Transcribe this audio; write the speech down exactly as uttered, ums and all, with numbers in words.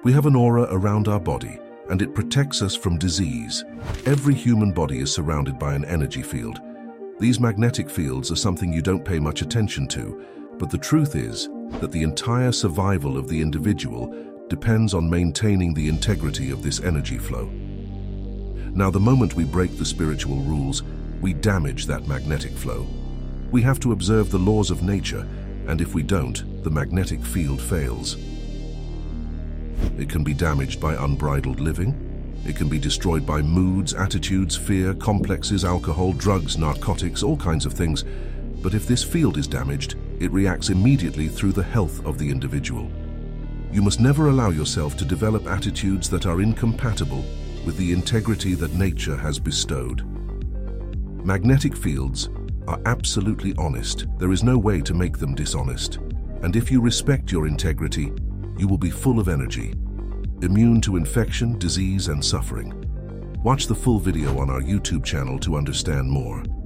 We have an aura around our body, and it protects us from disease. Every human body is surrounded by an energy field. These magnetic fields are something you don't pay much attention to, but the truth is that the entire survival of the individual depends on maintaining the integrity of this energy flow. Now, the moment we break the spiritual rules, we damage that magnetic flow. We have to observe the laws of nature, and if we don't, the magnetic field fails. It can be damaged by unbridled living. It can be destroyed by moods, attitudes, fear, complexes, alcohol, drugs, narcotics, all kinds of things. But if this field is damaged, it reacts immediately through the health of the individual. You must never allow yourself to develop attitudes that are incompatible with the integrity that nature has bestowed. Magnetic fields are absolutely honest. There is no way to make them dishonest. And if you respect your integrity, you will be full of energy, immune to infection, disease, and suffering. Watch the full video on our YouTube channel to understand more.